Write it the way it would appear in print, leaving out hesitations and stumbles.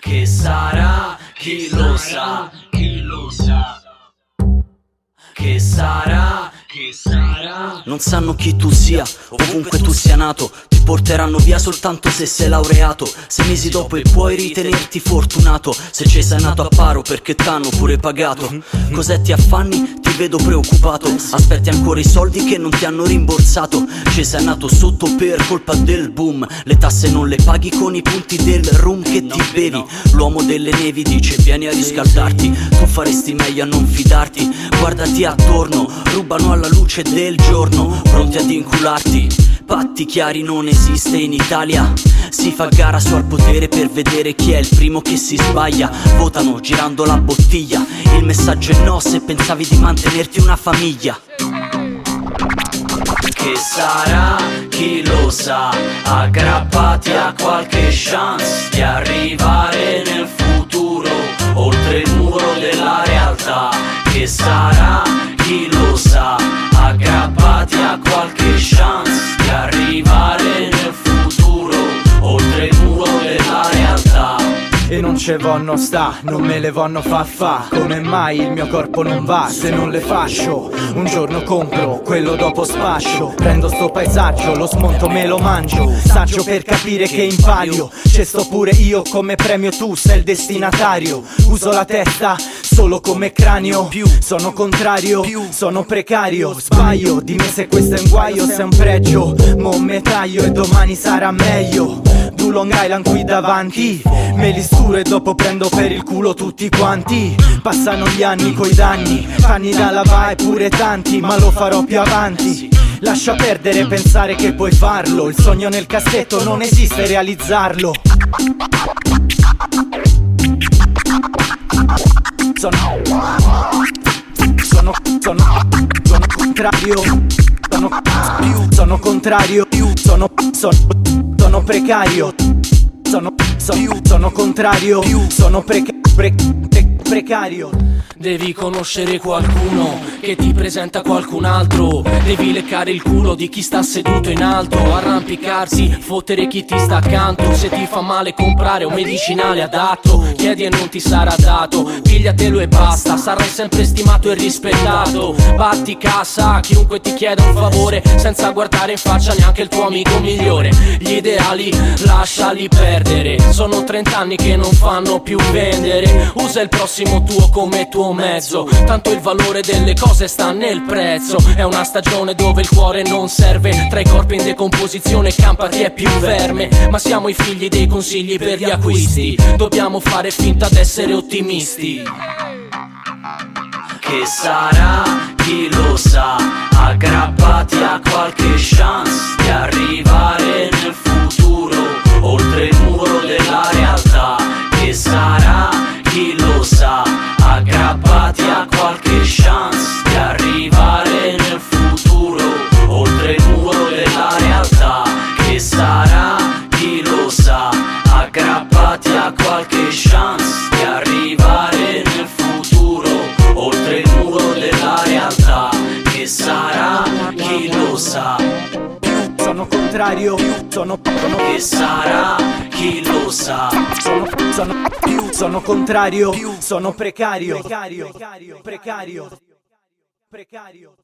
Che sarà, chi lo sa, chi lo sa. Che sarà, che sarà. Non sanno chi tu sia, ovunque tu sia nato. Ti porteranno via soltanto se sei laureato. 6 mesi dopo e puoi ritenerti fortunato. Se ci sei nato a paro perché t'hanno pure pagato. Cos'è ti affanni? Ti vedo preoccupato. Aspetti ancora i soldi che non ti hanno rimborsato. Ci sei nato sotto per colpa del boom. Le tasse non le paghi con i punti del rum che ti bevi. L'uomo delle nevi dice vieni a riscaldarti. Tu faresti meglio a non fidarti. Guardati attorno, rubano alla luce del giorno, pronti ad incularti. Patti chiari non esiste in Italia. Si fa gara su al potere per vedere chi è il primo che si sbaglia. Votano girando la bottiglia. Il messaggio è no se pensavi di mantenerti una famiglia. Che sarà, chi lo sa. Aggrappati a qualche chance di arrivare nel futuro, oltre il muro della realtà. Che sarà, chi lo sa. Aggrappati a qualche chance di arrivare nel futuro, oltre il muro della realtà. E non ce vonno sta, non me le vonno fa. Come mai il mio corpo non va se non le fascio? Un giorno compro, quello dopo spaccio. Prendo sto paesaggio, lo smonto, me lo mangio. Saggio per capire che in palio c'è sto pure io come premio, tu sei il destinatario. Uso la testa solo come cranio. Sono contrario, sono precario. Sbaglio, dimmi se questo è un guaio, se è un pregio. Mo' me taglio e domani sarà meglio. Du Long Island qui davanti, me li sturo e dopo prendo per il culo tutti quanti. Passano gli anni coi danni, panni da lavare pure tanti, ma lo farò più avanti. Lascia perdere pensare che puoi farlo. Il sogno nel cassetto non esiste realizzarlo. Sono contrario. Sono contrario. Sono precario. Sono contrario. Sono precario. Devi conoscere qualcuno che ti presenta qualcun altro. Devi leccare il culo di chi sta seduto in alto. Arrampicarsi, fottere chi ti sta accanto. Se ti fa male comprare un medicinale adatto, chiedi e non ti sarà dato. Pigliatelo e basta, sarai sempre stimato e rispettato. Batti cassa a chiunque ti chieda un favore, senza guardare in faccia neanche il tuo amico migliore. Gli ideali lasciali perdere, sono 30 anni che non fanno più vendere. Usa il prossimo tuo come tuo mezzo, tanto il valore delle cose sta nel prezzo. È una stagione dove il cuore non serve, tra i corpi in decomposizione campa chi è più verme. Ma siamo i figli dei consigli per gli acquisti, dobbiamo fare finta d'essere ottimisti. Che sarà, chi lo sa. Aggrappati a qualche chance di arrivare nel futuro, oltre il muro della realtà. Che sarà, chi lo sa. Aggrappati a qualche chance di arrivare nel futuro, oltre il muro della realtà. Che sarà, chi lo sa. Aggrappati a qualche chance di arrivare nel futuro, oltre il muro della realtà. Che sarà, chi lo sa. Sono contrario. Che sarà, chi lo sa. Sono contrario. Sono precario. Precario.